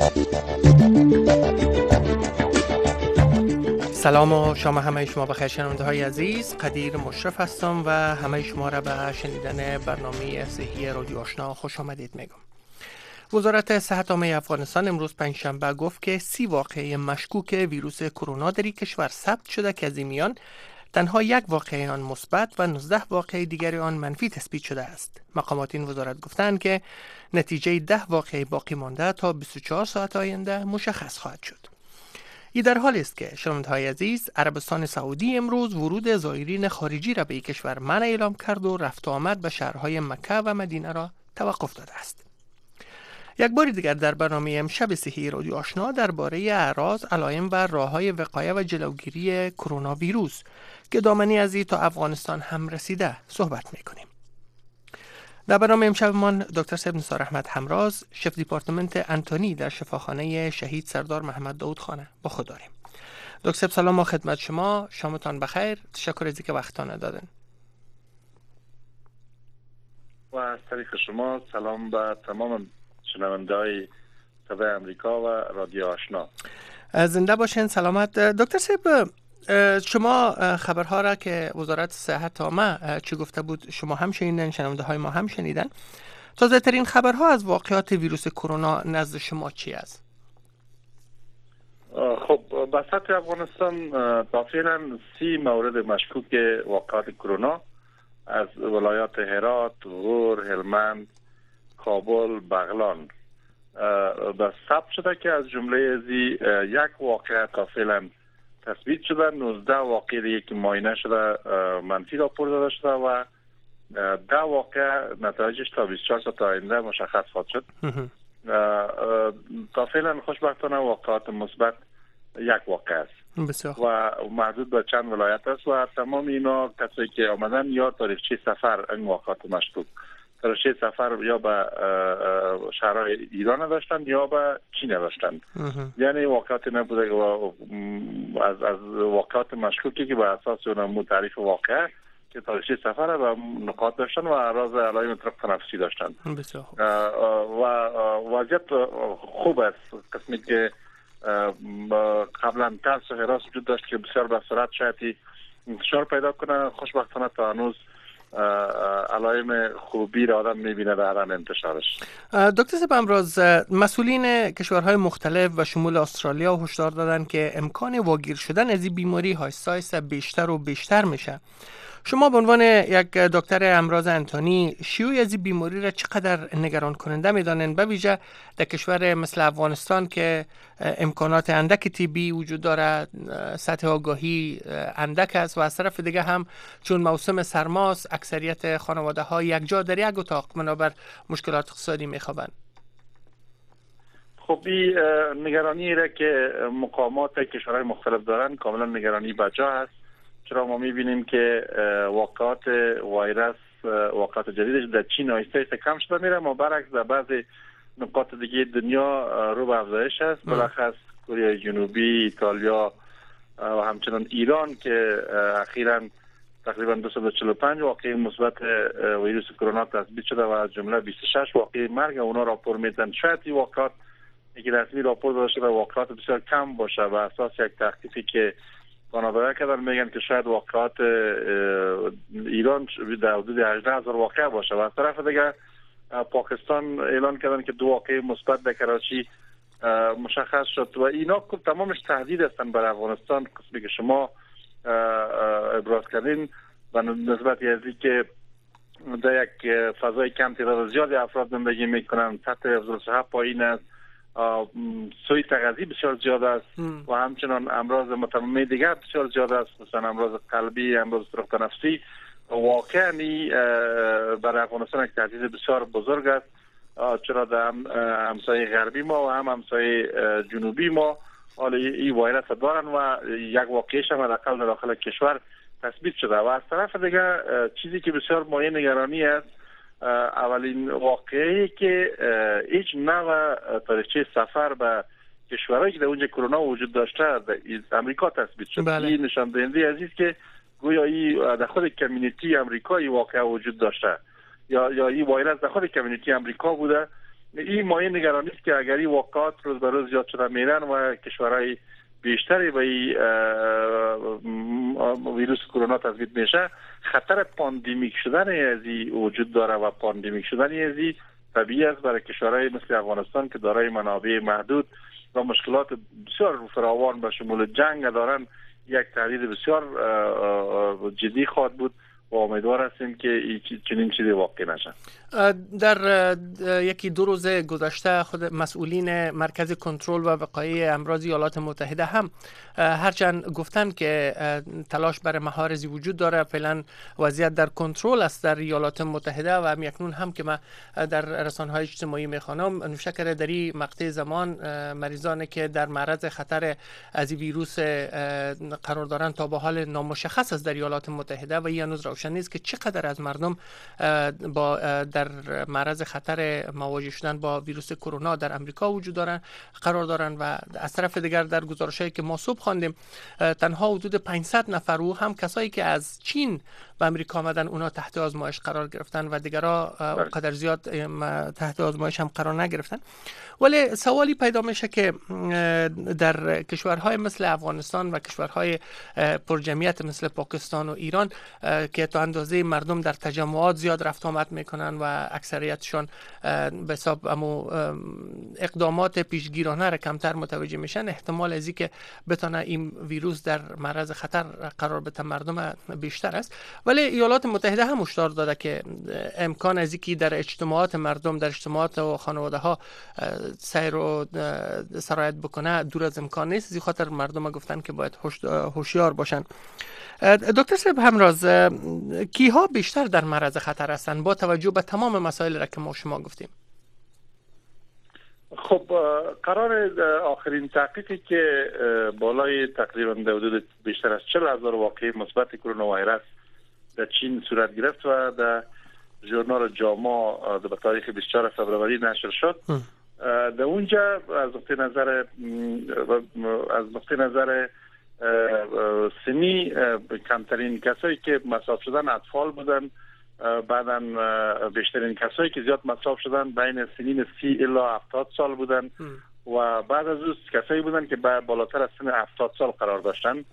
سلام و شام همه شما بخیر شنونده های عزیز. قدیر مشرف هستم و همه شما را به شنیدن برنامه صحی رادیو آشنا خوش آمدید میگم. وزارت صحت عامه افغانستان امروز پنجشنبه گفت که 30 واقعه مشکوک ویروس کرونا در کشور ثبت شده که از این میان تنها 1 واقعه آن مثبت و 19 واقعه دیگر آن منفی تثبیت شده است. مقامات این وزارت گفتند که نتیجه 10 واقعه باقی مانده تا 24 ساعت آینده مشخص خواهد شد. این در حالی است که شنونده‌های عزیز، عربستان سعودی امروز ورود زائرین خارجی را به این کشور منع اعلام کرد و رفت و آمد به شهرهای مکه و مدینه را توقف داده است. یک بار دیگر در برنامه امشب صحی رادیو آشنا درباره اعراض، علائم و راه‌های وقایه و جلوگیری کرونا ویروس که دامنی از این تا افغانستان هم رسیده صحبت می‌کنیم. در برنامه امشبمان دکتر صاحب نثار احمد همراز، شف دیپارتمنت انتونی در شفاخانه شهید سردار محمد داود خانه با خود داریم. دکتر صاحب سلام و خدمت شما، شامتان بخیر. تشکر از اینکه وقتتان دادن. و از طریق شما سلام به تمام شنونده‌های صدای امریکا و رادیو آشنا. زنده باشین، سلامت. دکتر صاحب، شما خبرها را که وزارت صحت عامه چی گفته بود شما هم شنیدن، شنونده های ما هم شنیدن. تازه ترین خبرها از واقعات ویروس کرونا نزد شما چی است؟ خب به سطح افغانستان تا فعلا 30 مورد مشکوک واقعات کرونا از ولایات هرات، غور، هلمند، کابل، بغلان به ثبت شده که از جمله از 1 واقعه تا فعلا تثبیت شده، 19 واقعه دیگه که معاینه شده منفی راپور داده شده و 10 واقعه نتایجش تا 24 ساعت آینده مشخص خواهد شد. تا فعلا خوشبختانه واقعات مثبت 1 واقعه است و محدود به چند ولایت است و تمام اینا کسایی که آمدن یا تاریخچه سفر این واقعات مشکوک تاریخچه سفر یا به شهرهای ایران داشتن یا به چین داشتن. یعنی واقعات نبوده از واقعات مشکوکی که به اساس اون تعریف واقعه که تاریخچه سفر و نقاط داشتن و اعراض علائم اضطراب تنفسی داشتن. و وضعیت خوب است. قسمی که قبلا ترس و هراس وجود داشت که بسیار به سرعت شاید انتشار پیدا کنه، خوشبختانه تا هنوز علائم خوبی را آدم میبینه در آن انتشارش. دکتر صاحب امروز مسئولین کشورهای مختلف و شمول استرالیا هشدار دادن که امکان واگیر شدن از این بیماری آهسته بیشتر و بیشتر میشه. شما به عنوان یک دکتر امراض انتونی شیوع از این بیماری را چقدر نگران کننده میدانین، به ویژه در کشور مثل افغانستان که امکانات اندک طبی وجود داره، سطح آگاهی اندک است و از طرف دیگه هم چون موسم سرماست اکثریت خانواده ها یک جا در یک اتاق بنابر مشکلات اقتصادی میخوابند؟ خب این نگرانی را که مقامات کشورهای مختلف دارن کاملا نگرانی بجا است، چرا ما میبینیم که واقعات ویروس واقعات جدیدش در چین آهسته کم شده میره، ما برعکس در بعضی نقاط دیگه دنیا رو به افزایش است، بالاخص کره جنوبی، ایتالیا و همچنان ایران که اخیراً تقریبا 245 واقعه مثبت ویروس کرونا تثبیت شده و از جمله 26 واقعه مرگ اونا راپور میدن. شاید این واقعات که رسمی راپور داده شده واقعات بسیار کم باشه و اساس یک تحقیقی که کانادا کردن میگن که شاید واقعات ایران در حدود 18,000 واقعه باشه و از طرف دیگه پاکستان اعلان کردن که 2 واقعه مثبت در کراچی مشخص شد و اینا تمامش تهدید هستن برای افغانستان. قسمی که شما ابراز کردین و نسبت ازی که در یک فضای کم تعداد زیادی افراد زندگی میکنن، سطح افزایش صحت پایین است، سوی تغذیه بسیار زیاد است و همچنان امراض متمم دیگر بسیار زیاد است، مثلا امراض قلبی، امراض اضطراب تنفسی. واقعا برای افغانستان یک تهدید بسیار بزرگ است، چرا در همسایه غربی ما و هم همسایه جنوبی ما حالا این ویروس دارن و یک واقعیش هم حداقل در داخل کشور تثبیت شده و از طرف دیگه چیزی که بسیار مایه نگرانی است، اولین واقعی که هیچ نوع تاریخچه سفر به کشورهایی که در اونجا کرونا وجود داشته در امریکا تثبیت شد. این نشان دهنده عزیز که گویا این در خود کمیونیتی امریکایی واقعا وجود داشته یا این ویروس در خود کمیونیتی امریکا بوده این مایه نگرانی است که اگر این واقعات روز به روز زیاد شده میرن و کشورهای بیشتری به این ویروس کرونا تثبیت میشه، خطر پاندمیک شدن از این وجود داره و پاندمیک شدن از این طبیعی است برای کشورهای مثل افغانستان که دارای منابع محدود و مشکلات بسیار فراوان به شمول جنگ دارن. یک تهدید بسیار جدی خواهد بود و امیدوار هستیم که چنین چیزی واقع نشه. در یکی دو روز گذشته خود مسئولین مرکز کنترل و وقایع امراض ایالات متحده هم هرچند گفتن که تلاش برای مهارزی وجود داره، فعلا وضعیت در کنترل است در ایالات متحده و اکنون هم که من در رسانه‌های اجتماعی میخوانم نوشکر در این مقطع زمان مریضانی که در معرض خطر از ویروس قرار دارند تا به حال نامشخص است در ایالات متحده و این هنوز روشن نیست که چقدر از مردم در معرض خطر مواجه شدن با ویروس کرونا در امریکا وجود قرار دارن و از طرف دیگر در گزارش‌هایی که ما صبح خواندیم تنها حدود 500 نفر و هم کسایی که از چین به امریکا آمدن اونا تحت آزمایش قرار گرفتن و دیگرها قدر زیاد تحت آزمایش هم قرار نگرفتن. ولی سوالی پیدا میشه که در کشورهای مثل افغانستان و کشورهای پرجمعیت مثل پاکستان و ایران که تا اندازه مردم در تجمعات زیاد رفت آمد میکنن و اکثریتشون به حساب اقدامات پیشگیرانه را کمتر متوجه میشن، احتمال از اینکه بتونه این ویروس در معرض خطر قرار بده مردم بیشتر است. ولی ایالات متحده هم هشدار داده که امکان از اینکه در اجتماعات مردم در اجتماعات و خانواده ها سیر و سرایت بکنه دور از امکان نیست. از خاطر مردم گفتن که باید هوشیار باشن. دکتر صاحب همراز، کیها بیشتر در معرض خطر هستند با توجه به تمام مسائل را که ما شما گفتیم؟ خب قرار آخرین تحقیقی که بالای تقریبا در حدود بیشتر از 40,000 واقعه مثبت کرونا ویروس در چین صورت گرفت و در ژورنال جاما به تاریخ 24 فوریه نشر شد. در اونجا از نقطه نظر سنی کمترین کسایی که مصاب شدن اطفال بودن، بعداً بیشترین کسایی که زیاد مصاب شدن بین سنین 30 الی 70 سال بودن و بعد از اون کسایی بودن که بالاتر از سن 70 سال قرار داشتن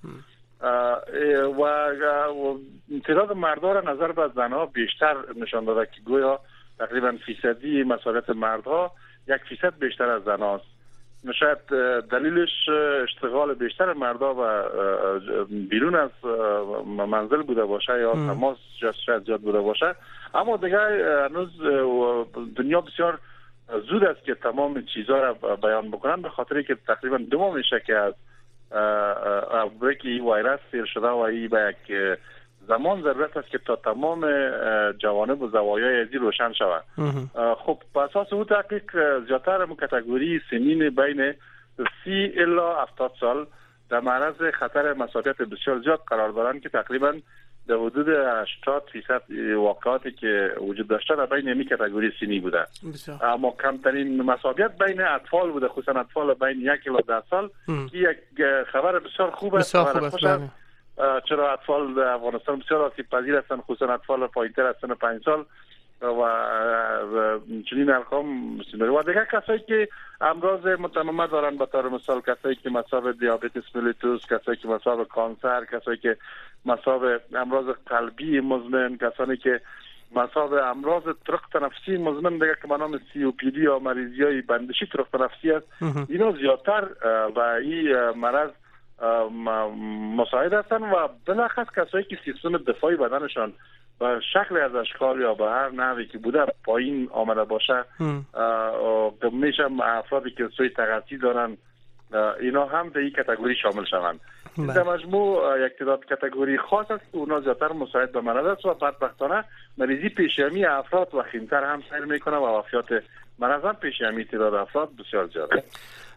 و تعداد مردها را نظر به زنها بیشتر نشان داده که گویا تقریبا فیصدی مسئولیت مردها 1% بیشتر از زنهاست. شاید دلیلش اشتغال بیشتر مردها و بیرون از منزل بوده باشه یا تماس شاید زیاد بوده باشه، اما دیگه هنوز دنیا بسیار زود است که تمام چیزها را بیان بکنن، به خاطری که تقریبا 2 ماه میشه که از اوتبریک ویروس سیر شده و این به یک زمان ضرورت است که تا تمام جوانب و زوایای ازی روشن شود. خب په اساس او تحقیق زیاتر کاتگوری سنین بین 30 الی 70 سال در معرض خطر مصابیت بسیار زیاد قرار دارند که تقریبا در حدود 80% واقعاتی که وجود داشته در بین این کاتگوری سنی بوده. اما کمترین مصابیت بین اطفال بوده، خصوصا اطفال بین 1 الی 10 سال. یک خبر بسیار خوب است. چرا اطفال در افغانستان بسیار آسیب پذیر هستند، خصوصا اطفال پایین‌تر از سن 5 سال و چنین ارقام بسیار. و دیگر کسایی که امراض متمم دارن، به طور مثال کسایی که مصاب دیابت ملیتوس، کسایی که مصاب کانسر، کسایی که مصاب امراض قلبی مزمن، کسانی که مصاب امراض طرق تنفسی مزمن دیگه که به نام COPD یا مریضی‌های بندشی طرق تنفسی است، اینا زیادتر و این مرض مساعد هستن و بالاخص کسایی که سیستم دفاعی بدنشان به شکل از اشکال یا به هر نحوی که بوده پایین آمده باشه، میشه افرادی که سوی تغذیه دارن اینا هم به این کاتگوری شامل شوند. در مجموع یک تعداد کاتگوری خاص است که اونا زیادتر مساعد به مرض است و بدبختانه مریضی پیشیمی افراد وخیمتر هم سیر میکنه و وفیات مرض هم پیشیمی تعداد افراد بسیار زیاده.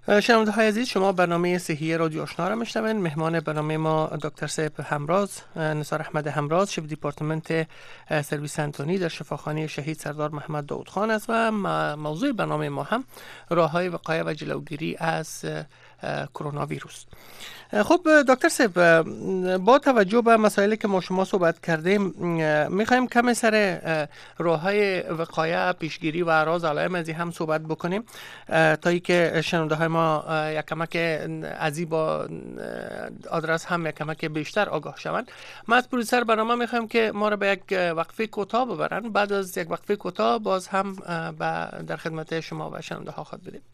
شنونده های عزیز، شما برنامه صحی رادیو آشنا را میشنوین. مهمان برنامه ما دکتر سیب همراز، نثار احمد همراز، شف دیپارتمنت سرویس انتونی در شفاخانه شهید سردار محمد داود خان است و موضوع برنامه ما هم راه‌های وقایع و جلوگیری از کرونا ویروس. خب دکتر سیب، با توجه به مسائلی که ما شما صحبت کردیم، میخوایم کمی سر راه‌های وقایع، پیشگیری و اعراض علائم از هم صحبت بکنیم تا اینکه شنونده های ما یک کمک ازی با آدرس هم یک کمک بیشتر آگاه شوند. ما از پروډوسر برنامه میخوایم که ما را به یک وقفه کوتاه ببرن. بعد از یک وقفه کوتاه باز هم در خدمت شما و شنونده ها خود بدیم.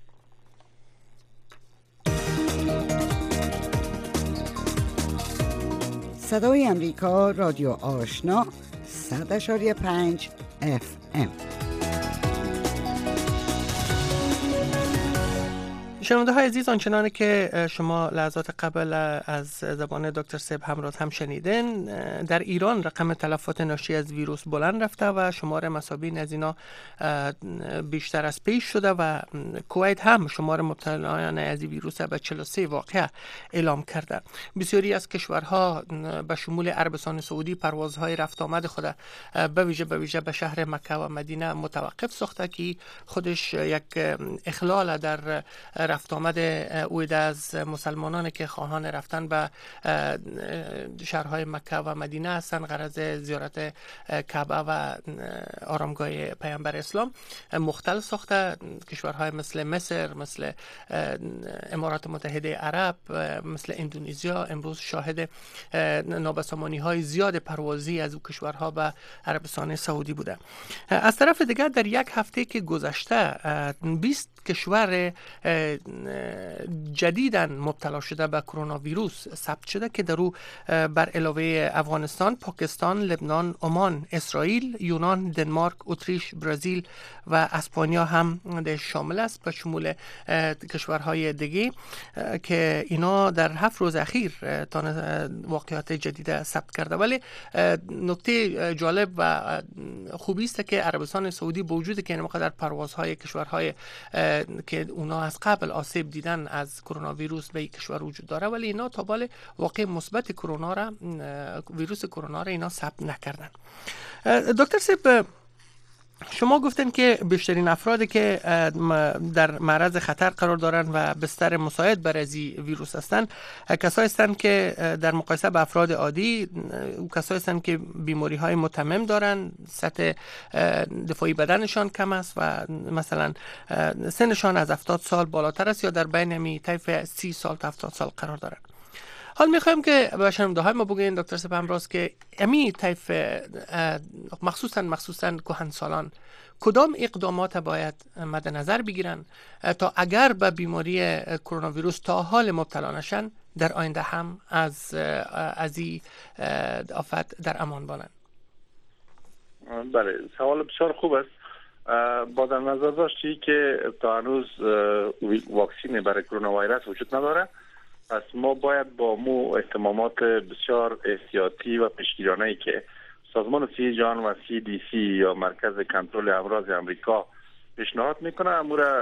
صدای امریکا، رادیو آشنا، 100.5 FM. شنونده های عزیز، آنچنانی که شما لحظات قبل از زبان دکتر سیب همراز هم شنیدین، در ایران رقم تلفات ناشی از ویروس بلند رفته و شمار مسابین از اینا بیشتر از پیش شده و کویت هم شمار مبتلایان از ویروس به 43 واقعه اعلام کرده. بسیاری از کشورها به شمول عربستان سعودی پروازهای رفت آمد خود به ویژه به شهر مکه و مدینه متوقف ساخته که خودش یک اخلال در رفت آمد اوید از مسلمانان که خواهان رفتن به شهرهای مکه و مدینه هستند غرض زیارت کعبه و آرامگاه پیامبر اسلام مختل ساخته. کشورهای مثل مصر، مثل امارات متحده عرب، مثل اندونزیا امروز شاهد نابسامانی های زیاد پروازی از او کشورها به عربستان سعودی بوده. از طرف دیگر در یک هفته که گذشته 20 کشور جدیداً مبتلا شده به کرونا ویروس ثبت شده که در او بر علاوه افغانستان، پاکستان، لبنان، عمان، اسرائیل، یونان، دنمارک، اتریش، برزیل و اسپانیا هم شامل است، به شمول کشورهای دیگه که اینا در 7 روز اخیر واقعات جدید ثبت کرده. ولی نکته جالب و خوبی است که عربستان سعودی با وجود که اینقدر پروازهای کشورهای که اونا از قبل آسیب دیدن از کرونا ویروس به کشور وجود داره، ولی اینا تا بال واقع مثبت کرونا را، ویروس کرونا را اینا ثبت نکردن. دکتر سیب، شما گفتن که بیشترین افرادی که در معرض خطر قرار دارن و بستر مساعد برای ویروس هستند کسایی هستند که در مقایسه با افراد عادی کسایی هستند که بیماری های متمم دارن، سطح دفاعی بدنشان کم است و مثلا سنشان از 70 سال بالاتر است یا در بین می طیف 30 سال تا 70 سال قرار دارن. حال میخوایم که به شنونده های ما بگوین دکتر سیب همراز که امی طیف مخصوصاً کهنسالان کدام اقدامات باید مد نظر بگیرن تا اگر به بیماری کرونا ویروس تا حال مبتلا نشن در آینده هم از این آفت در امان باشند؟ بله، سوال بسیار خوب است. با در نظر داشتی که تا هنوز واکسین برای کرونا ویروس وجود نداره، پس ما باید با اهتمامات بسیار احتیاطی و پیشگیرانه‌ای که سازمان صحت جهان و CDC یا مرکز کنترل امراض آمریکا پیشنهاد میکنه،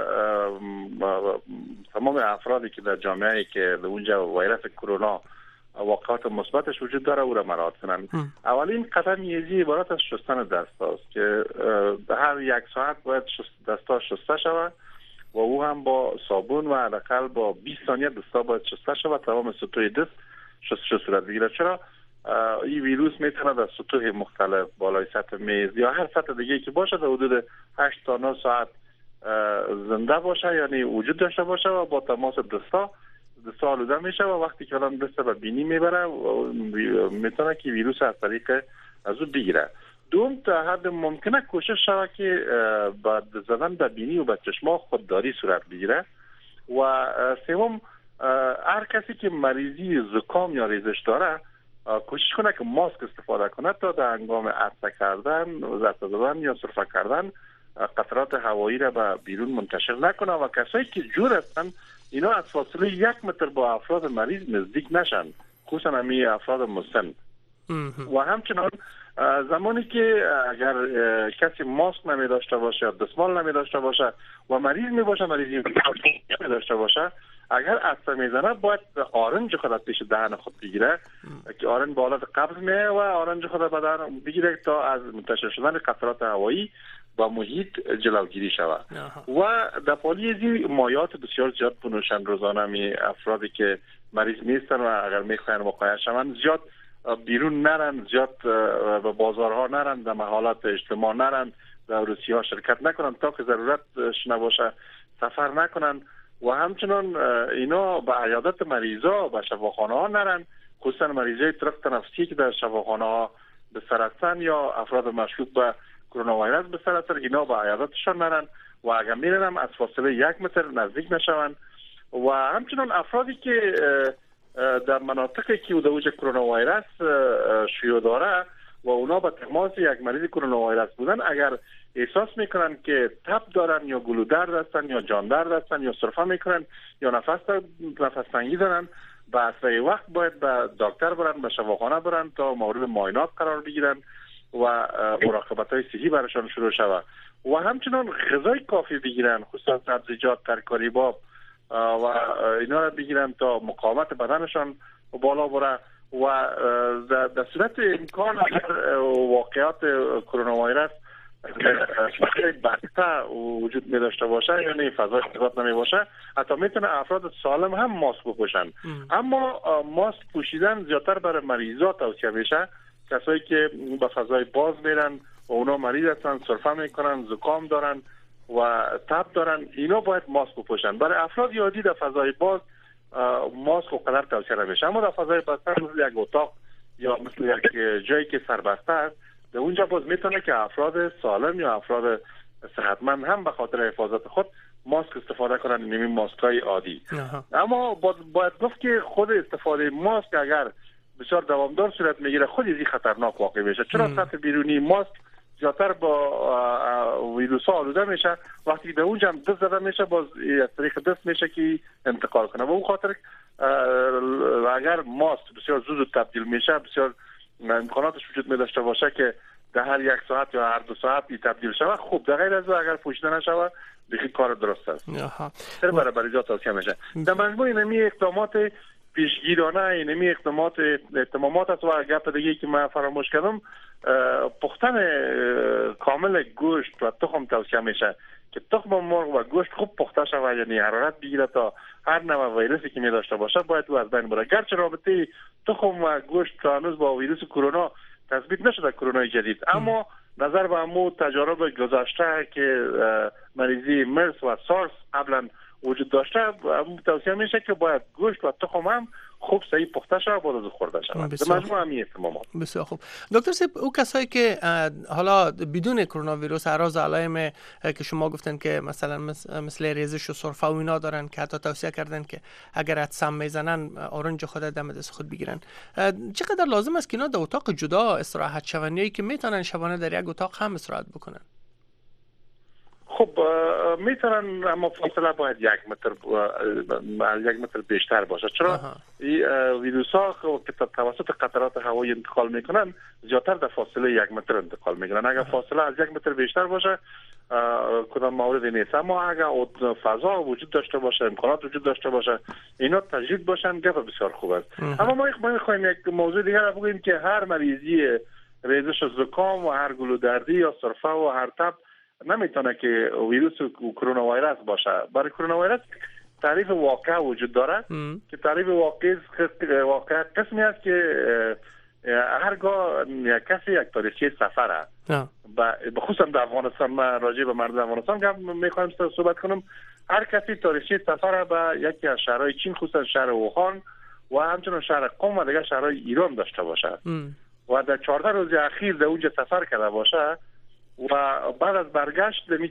تمام افرادی که در جامعه که در اونجا ویروس کرونا واقعات مثبتش وجود داره او را مراعات کنند. اولین قدم یزی عبارت از شستن دست است که هر 1 ساعت باید دستا شسته شود و او هم با صابون و حداقل با 20 ثانیه دستا باید شسته شود. تمام سطوح دست شستشو صورت بگیرد، چرا این ویروس میتونه در سطوح مختلف بالای سطح میز یا هر سطح دیگه که باشه در حدود 8 تا 9 ساعت زنده باشه، یعنی وجود داشته باشه و با تماس دستا آلوده میشه و وقتی که الان دست به بینی میبره میتونه که ویروس از طریق از او بگیره. دوم، تا حد ممکنه کوشش شود که با زدن به بینی و به چشما خودداری صورت بگیره. و سوم، هر کسی که مریضی زکام یا ریزش داره کوشش کنه که ماسک استفاده کنه تا در هنگام عطسه کردن، زد زدن یا سرفه کردن قطرات هوایی را به بیرون منتشر نکنه و کسایی که جور هستن اینا از فاصله 1 متر با افراد مریض نزدیک نشن، خصوصا همی افراد مسن. و همچنان زمانی که اگر کسی ماسک نمی داشته باشه یا دستمال نمی داشته باشه و مریض می باشه، مریضی نمی داشته باشه، اگر عطسه میزنه باید آرنج خود پیش دهن خود بگیره که آرنج به حالت قبض میه و آرنج خود به دهن بگیره تا از منتشر شدن قطرات هوایی با محیط جلوگیری شود. و در پالیزی مایات بسیار زیاد بنوشن روزانه می افرادی که مریض نیستن و اگر میخواین وقایع شوند زیاد بیرون نرن، زیاد به بازارها نرن، در محلات اجتماع نرن، در عروسی ها شرکت نکنن، تا که ضرورتش نباشه سفر نکنن و همچنان اینا به عیادت مریضا به شفاخانه ها نرن، خصوصا مریضای ترق تنفسی که در شفاخانه ها به سر هستن یا افراد مشکوک به کرونا ویروس به سر هستن، اینا به عیادتشان نرن و اگر میرن هم از فاصله 1 متر نزدیک نشون. و همچنان افرادی که در مناطقی که اوج کرونا ویروس شیوع داره و اونا به تماس یک مریض کرونا ویروس بودن، اگر احساس میکنن که تب دارن یا گلودرد هستن یا جان درد هستن یا سرفه میکنن یا نفس تنگی دارن، به اسرع وقت باید به دکتر برن، به شفاخانه برن تا مورد معاینات قرار بگیرن و مراقبت های صحی برشان شروع شود. و همچنان غذای کافی بگیرن، خصوصا سبزیجات، ترکاری باب و اینا را بگیرن تا مقاومت بدنشان بالا بره. و در صورت امکان اگر واقعات کرونا ویروس بسته وجود می داشته باشه یعنی فضای ارتباط نمی باشه، حتی میتونه افراد سالم هم ماسک بپوشن. اما ماسک پوشیدن زیادتر برای مریضا توصیه میشه، کسایی که به فضای باز میرن و اونا مریض هستن، سرفه میکنن، زکام دارن و تب دارن، اینا باید ماسک بپوشن. برای افراد عادی در فضای باز ماسک قدر توصیه نمیشه، اما در فضای بسته مثل یک اتاق یا مثل یک جایی که سربسته است، در اونجا باز میتونه که افراد سالم یا افراد صحتمند هم به خاطر حفاظت خود ماسک استفاده کنن، نمی ماسکای عادی. اما باید گفت که خود استفاده ماسک اگر بسیار دوامدار صورت میگیره خود از خطرناک واقع میشه، چرا سطح بیرونی ماسک زیادتر با ویروس ها آلوده میشه، وقتی به اونجا هم دست زده میشه باز از طریق دست میشه که انتقال کنه. و اون خاطر اگر ماسک بسیار زود تبدیل میشه، بسیار امکاناتش وجود می داشته باشه که در هر 1 ساعت یا هر 2 ساعت تبدیل شود، خوب. در غیر از اگر پوشیده نشود دیگه کار درست است. سر برای جا توصیه میشه. در مجموع اینمی اقدامات پیشگیرانه، اینمی اقدامات است. و گپ دیگه که من فراموش کردم، پختن کامل گوشت و تخم توصیه میشه که تخم مرغ و گوشت خوب پخته شود، یعنی حرارت بگیره تا هر نوع ویروسی که می داشته باشه باید او از بین بره. گرچه رابطه تخم و گوشت هنوز با ویروس کرونا تثبیت نشده، کرونا جدید، اما نظر به امو تجارب گذشته که مریضی مرس و سارس قبلا وجود داشته، توصیه میشه که باید گوشت و تخم هم خوب صحیح پخته شود بعد از خورده شود. در مجموع همین اهتمامات. بسیار خوب. دکتر صاحب، او کسایی که حالا بدون کرونا ویروس اعراض علائم که شما گفتن که مثلا مثل ریزش و سرفه و اینا دارن که حتی توصیه کردن که اگر حدسم میزنن آرنج خود دم دست خود بگیرن، چقدر لازم است که اینا در اتاق جدا استراحت شون یا که میتونن شبانه در یک اتاق هم استراحت بکنن؟ خب میتونن، اما فاصله باید 1 متر بیشتر باشه. چرا؟ ویروس ها که توسط قطرات هوایی انتقال میکنن زیادتر در فاصله 1 متر انتقال میکنن. اگر فاصله از 1 متر بیشتر باشه کدام موردی نیست، اما اگر فضا وجود داشته باشه، امکانات وجود داشته باشه، اینا تجدید باشن، گپ بسیار خوب است. اما ما میخوایم یک موضوع دیگر رو بگوییم که هر مریضی ریزش زکام و هر گلودردی یا سرفه و هر تب نمیتونه که ویروس کرونا ویروس باشه. برای کرونا ویروس تعریف واقع وجود داره که تعریف واقع قسمی است که هرگاه کسی یک تاریخچه سفره، بخصوصا در افغانستان، من راجع به مردم افغانستان میخوایم صحبت کنم، هر کسی تاریخچه سفره به یکی از شهرهای چین، خصوصا شهر ووهان و همچنین شهر قم و دیگر شهرهای ایران داشته باشه و در 14 روز اخیر در اونجا سفر کرده باشه و بعد از برگشت دمی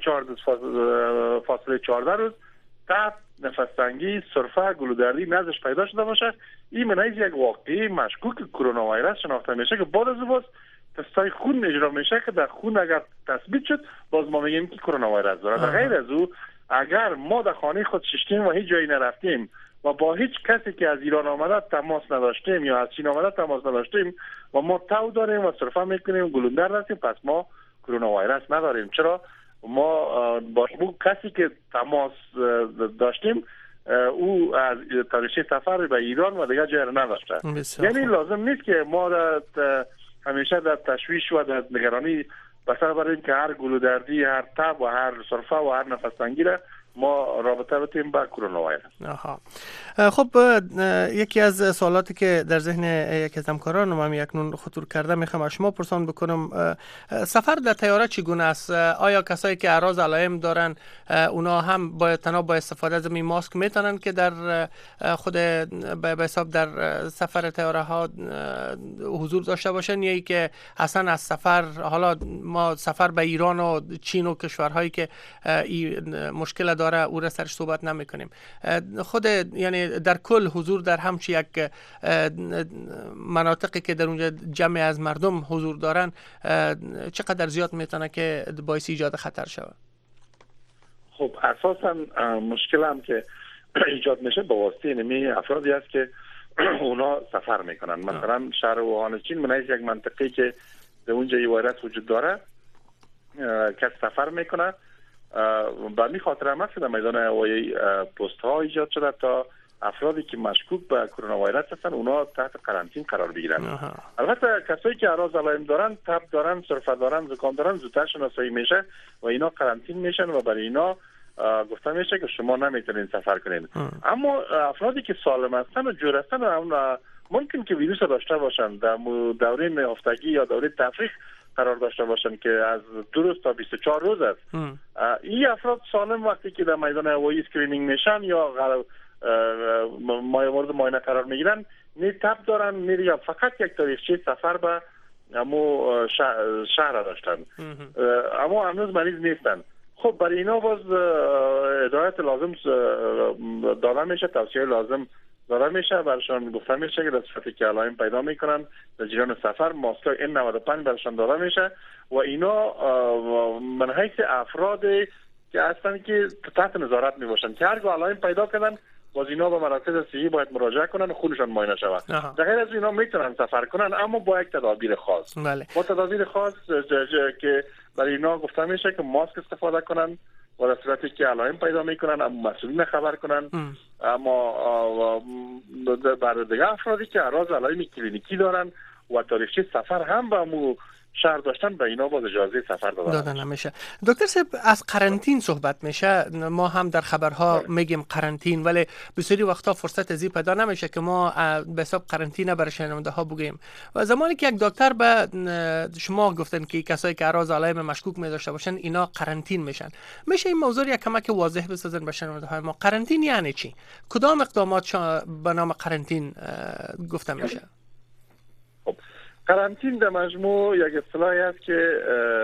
فاصله 14 روز تب، نفس تنگی، سرفه، گلودردی نزدش پیدا شده باشه، این منعیز یک واقعی مشکوک کرونا ویروس شناخته میشه که بعد از باز تستای خون اجرا میشه که در خون اگر تثبیت شد باز ما میگیم که کرونا ویروس داره. در غیر از او اگر ما در خانه خود ششتیم و هیچ جایی نرفتیم و با هیچ کسی که از ایران آمده تماس نداشتیم یا از چین آمده تماس نداشتیم و ما تو داریم و صرفا میکنیم گلوله رفتیم، پس ما کرونا ویروس نداریم. چرا؟ ما با کسی که تماس داشتیم او از تاریخ سفر به ایران و دیگه جای نداشته. یعنی لازم نیست که ما همیشه در تشویش و در نگرانی بسر بریم که هر گلودردی، هر تب و هر سرفه و هر نفس تنگی ما رابطه بتیم با کرونا ویروس. خب یکی از سوالاتی که در ذهن یکی از همکاران من اکنون خطور کرده میخوام از شما پرسان بکنم، سفر در طیاره چگونه است؟ آیا کسایی که اعراض علائم دارن اونا هم با استفاده از ماسک میتونن که در خود به حساب در سفر طیاره ها حضور داشته باشن، یا ای که اصلا از سفر، حالا ما سفر به ایران و چین و کشورهایی که مشکل داره او را سرش صحبت نمی کنیم، خود یعنی در کل حضور در همچی یک مناطقی که در اونجا جمع از مردم حضور دارن چقدر زیاد میتونه که باعث ایجاد خطر شود؟ خب اساسا مشکل هم که ایجاد میشه با واسطه اینمی افرادی است که اونا سفر میکنن. مثلا شهر ووهان چین منیز یک منطقه که در اونجا این ویروس وجود داره، کس سفر میکنه به می خاطر هم است که در میدان هوایی پست ها ایجاد شده تا افرادی که مشکوک به کرونا ویروس هستن اونا تحت قرنطینه قرار بگیرن. البته کسایی که اعراض علائم دارن، تب دارن، سرفه دارن، زکام دارن، زودتر شناسایی میشه و اینا قرنطینه میشن و برای اینا گفته میشه که شما نمیتونین سفر کنین. اما افرادی که سالم هستن و جور هستن ممکن که ویروس داشته باشن، در دوره نهفتگی یا دوره تفریح قرار داشته باشن که از 2 روز تا 24 روز است. این افراد سالم وقتی که در میدان هوایی اسکرینینگ میشن یا مورد معاینه قرار میگیرن، نه تب دارن نه یا فقط یک تاریخچه سفر به شهر داشتن، اما هنوز مریض نیستن. خب برای اینا باز هدایت لازم داده میشه، توصیه لازم داده میشه، برشان گفته میشه که در صورتی که علائم پیدا میکنن در جریان سفر ماسک N95 برشان داده میشه و اینا من حیث افرادی که هستن که تحت نظارت میباشن که هرگاه علائم پیدا کردن باز اینا به مراکز صحی باید مراجعه کنن و خودشان معاینه شود. در غیر از اینا میتونن سفر کنن اما با یک تدابیر خاص. با تدابیر خاص که برای اینا گفته میشه که ماسک استفاده کنن و در صورتی که علائم پیدا میکنن اما مسئولین خبر کنن. اما برای دیگه افرادی که اعراض علائم کلینیکی دارن و تاریخچه سفر هم به مو شهر داشتن به اینا باز اجازه سفر دادن نمیشه. دکتر صاحب از قرنطین صحبت میشه، ما هم در خبرها میگیم قرنطین، ولی بسیاری وقتا فرصت ازی پیدا نمیشه که ما به حساب قرنطینه برای شنونده ها بگیم. و زمانی که یک دکتر به شما گفتن که کسایی که اعراض علائم مشکوک می داشته باشن اینا قرنطین میشن، میشه این موضوع یک کمک واضح بسازن به شنونده های ما؟ قرنطین یعنی چی؟ کدام اقدامات به نام قرنطین گفته میشه؟ قرنطین در مجموع یک اصطلاحی است که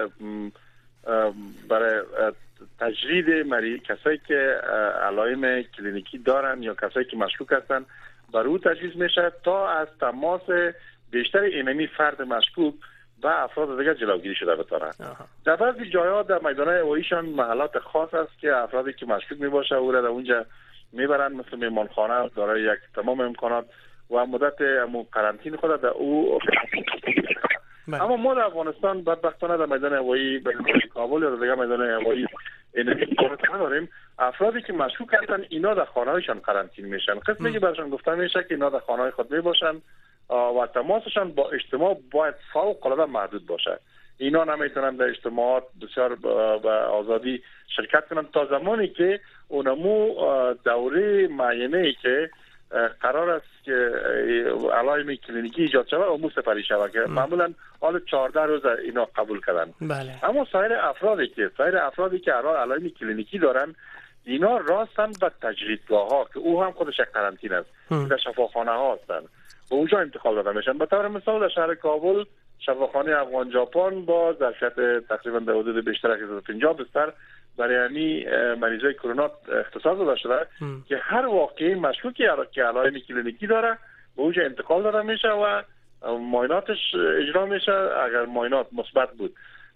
برای تجرید کسایی که علائم کلینیکی دارن یا کسایی که مشکوک هستن بر او تجویز میشه تا از تماس بیشتر اینمی فرد مشکوک و افراد دیگر جلوگیری شده بتاره. در بعضی جاها در میدان هواییشان محلات خاص است که افرادی که مشکوک میباشه او را در اونجا میبرن، مثل میمانخانه دارای یک تمام امکانات و مدت قرنطینه خود در او. اما ما در افغانستان بدبختانه در میدان هوایی کابل یا دیگر میدان هوایی نداریم. افرادی که مشکوک هستن اینا در خانه‌هایشان قرنطینه میشن. قسمی که برشان گفته میشه که اینا در خانه‌های خود میباشن و تماسشان با اجتماع باید فوق العاده محدود باشه. اینا نمیتونن در اجتماعات بسیار به آزادی شرکت کنن تا زمانی که اونمو دوره معینه‌ای که قرار است که علائم کلینیکی ایجاد شود و سپری شود که معمولا حال 14 روز اینا قبول کردن. اما سایر افرادی که علائم کلینیکی دارن اینا راستن به تجریدگاه ها که او هم خودش یک قرنطینه است، در شفاخانه ها هستن و اونجا انتقال داده میشن. به طور مثال در شهر کابل شفاخانه افغان ژاپن با ظرفیت تقریبا در حدود بیشتر از 150 بستر برای همین مریضای کرونا اختصاص داده شده که هر واقعی مشکوکی که علائم کلینیکی داره به اونجا انتقال داده میشه و معایناتش اجرا میشه. اگر معاینات مثبت بود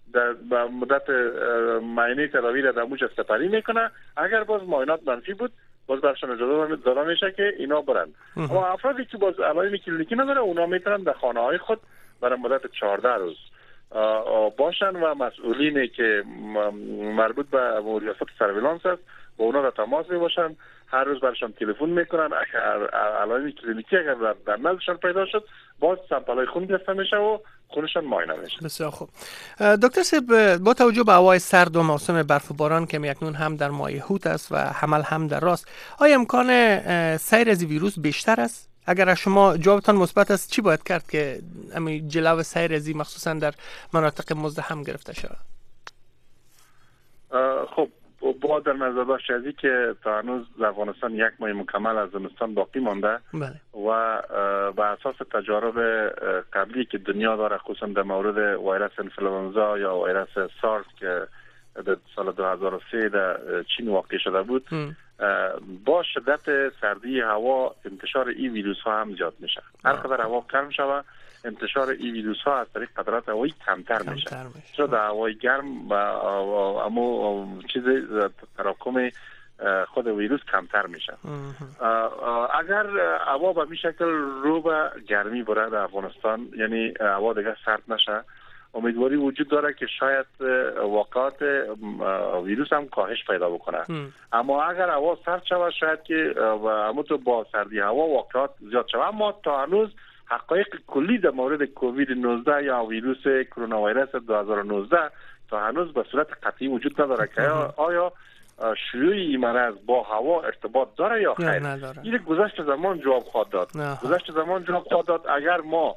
در مدت معاینه تداوی را در موجب سپری میکنه. اگر باز معاینات منفی بود باز برشان اجازه داده میشه که اینا برن. اما افرادی که باز علائم کلینیکی نداره اونا میتونن در خانه های خود برای مدت 14 روز باشن و مسئولینی که مربوط به ریاست سرویلانس است با اونا را تماس می باشن. هر روز برشان تلفن میکنن. اگر علائم کلینیکی اگر در نزدشان پیدا شد باز سمپلای خون گرفته میشه و خونشان معاینه میشه. بسیار خوب. دکتر صاحب، با توجه به هوای سرد و موسم برف و باران که اکنون هم در ماه هوت است و حمل هم در راست، آیا امکان سیر از ویروس بیشتر است؟ اگر شما جوابتان مثبت است چی باید کرد که همین جلو سیر از مخصوصا در مناطق مزدحم گرفته شود؟ خب با در نظر داشت ازی که تا هنوز در افغانستان یک ماه مکمل از زمستان باقی مانده و به اساس تجارب قبلی که دنیا داره خصوصا در مورد ویروس انفلوئنزا یا ویروس سارس که در سال 2003 در چین واقع شده بود، با شدت سردی هوا انتشار این ویروس ها هم زیاد میشه. هر قدر هوا گرم شود انتشار این ویروس ها از طریق قطرات هوایی کمتر میشه. چون در هوای گرم و امو چیز تراکم خود ویروس کمتر میشه. اگر هوا به این شکل رو به گرمی بره در افغانستان، یعنی هوا دیگه سرد نشه، امیدواری وجود داره که شاید واقعات ویروس هم کاهش پیدا بکنه. اما اگر هوا سرد شود شاید که همونطور با سردی هوا واقعات زیاد شود. اما تا هنوز حقایق کلی در مورد کووید 19 یا ویروس کرونا ویروس 2019 تا هنوز به صورت قطعی وجود نداره که آیا شیوع این مرض با هوا ارتباط داره یا خیر. این گذشت زمان جواب خواهد داد. گذشت زمان جواب خواهد داد. اگر ما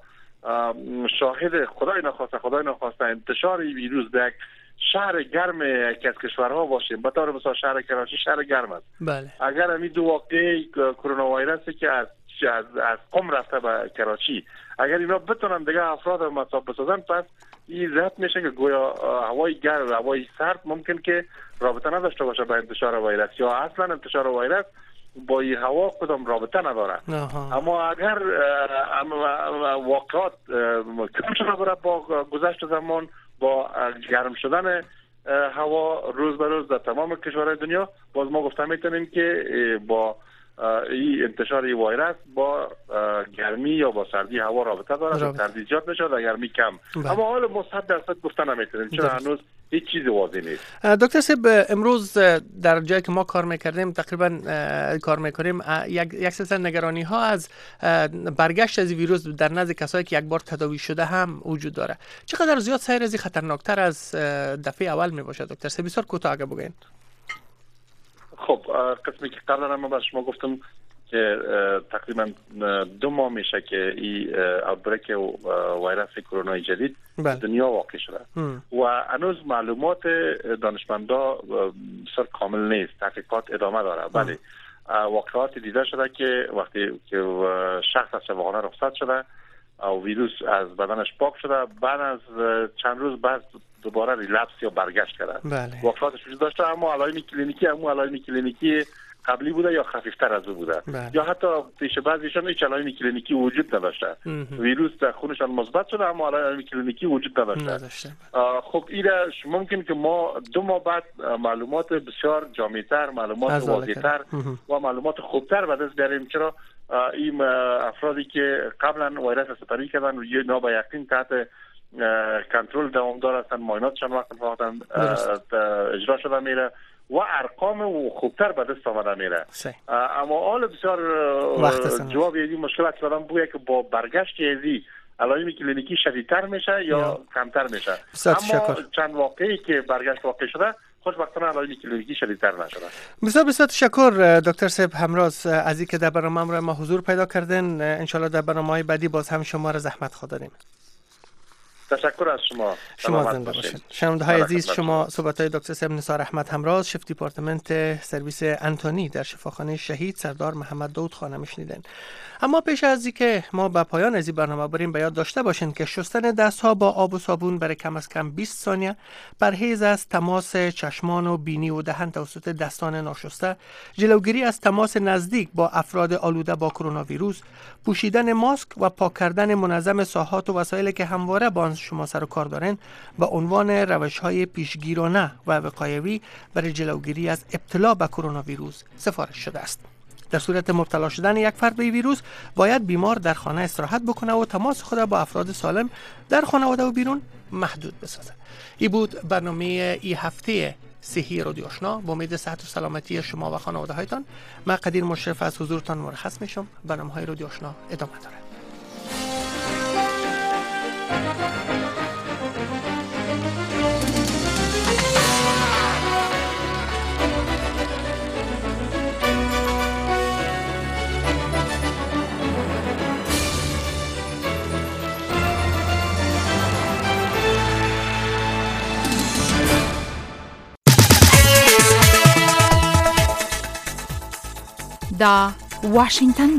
شاهد خدای نخواسته انتشار این ویروس در یک شهر گرم یکی از کشورها باشیم، به طور مثال شهر کراچی شهر گرم است. اگر همین دو واقعه کرونا ویروسی که از قم رفته به کراچی اگر اینا بتونن دیگه افراد رو مصاب بسازن، پس این ضبط میشه که گویا هوای گرم و هوای سرد ممکن که رابطه نداشته باشه با انتشار ویروس یا اصلا انتشار ویروس با این هوا کدام رابطه نداره. اما اگر واقعات کم شده بره با گذشت زمان با گرم شدن هوا روز به روز در تمام کشورهای دنیا، باز ما گفته میتونیم که با این انتشار این ویروس با گرمی یا با سردی هوا رابطه داره. سردی زیاد میشه و گرمی کم. اما حالا ما 100% گفته نمیتونیم چون هنوز هیچ چیز واضح نیست. دکتر صاحب، امروز در جایی که ما کار میکردیم تقریبا کار میکنیم یک سلسله نگرانی ها از برگشت از ویروس در نزد کسایی که یک بار تداوی شده هم وجود داره. چقدر زیاد سیر از خطرناکتر از دفعه اول میباشه دکتر صاحب؟ بسیار کوتاه اگه بگین. خب قسمی که قبلا من به شما گفتم که تقریبا 2 ماه میشه که این اوتبریک ویروس کرونا جدید دنیا واقع شده و هنوز معلومات دانشمندا بسیار کامل نیست. تحقیقات ادامه داره. بله واقعات دیده شده که وقتی که شخص از شبانه رخصت شده و ویروس از بدنش پاک شده، بعد از چند روز بعد دوباره ریلپس یا برگشت کرده. واقعاتش وجود داشته اما علائم کلینیکی قبلی بوده یا خفیفتر از او بوده. یا حتی پیش بعضیشون هیچ علائم کلینیکی وجود نداشته. ویروس در خونشان مثبت شده اما علائم کلینیکی وجود نداشته. خب این ممکن که ما 2 ماه بعد معلومات بسیار جامع‌تر، معلومات واضح‌تر و معلومات خوبتر به دست بیاریم. چرا این افرادی که قبلا ویروس سپری کردن و اینا به یقین تحت کنترل دوامدار هستن، معایناتشان وقت اجرا شده میره و ارقام خوبتر به دست آمده میره. اما حال بسیار جواب این مشکلات شدن بوده که با برگشت ازی علائم کلینیکی شدیدتر میشه یا کمتر میشه. اما چند واقعی که برگشت واقع شده خوشبختانه علائم کلینیکی شدیدتر نشده. بسیار تشکر دکتر صاحب همراز از اینکه در برنامه ما حضور پیدا کردین. ان شاء الله در برنامه‌های بعدی باز هم شما را زحمت خواهد داریم. تشکر از شما زنده باشید. شنونده‌های عزیز، شما صحبت‌های دکتر صاحب نثار احمد همراز، شف دیپارتمنت سرویس انتونی در شفاخانه شهید سردار محمد داود خان میشنیدین. اما پیش از اینکه ما به پایان از این برنامه بریم، به یاد داشته باشین که شستن دست‌ها با آب و صابون برای کم از کم 20 ثانیه، پرهیز از تماس چشمان و بینی و دهان توسط دستان ناشسته، جلوگیری از تماس نزدیک با افراد آلوده با کرونا ویروس، پوشیدن ماسک و پاک کردن منظم ساحات و وسایلی که همواره با شما سر و کار دارین به عنوان روش‌های پیشگیرانه و وقایوی برای جلوگیری از ابتلا به کرونا ویروس سفارش شده است. در صورت مبتلا شدن یک فرد به ویروس باید بیمار در خانه استراحت بکنه و تماس خود با افراد سالم در خانواده و بیرون محدود بسازه. این بود برنامه این هفته صحی رادیو آشنا. با امید صحت و سلامتی شما و خانواده هایتان من قدیر مشرف از حضورتان مرخص میشم. برنامه های رادیو آشنا ادامه داره. دا واشنگتن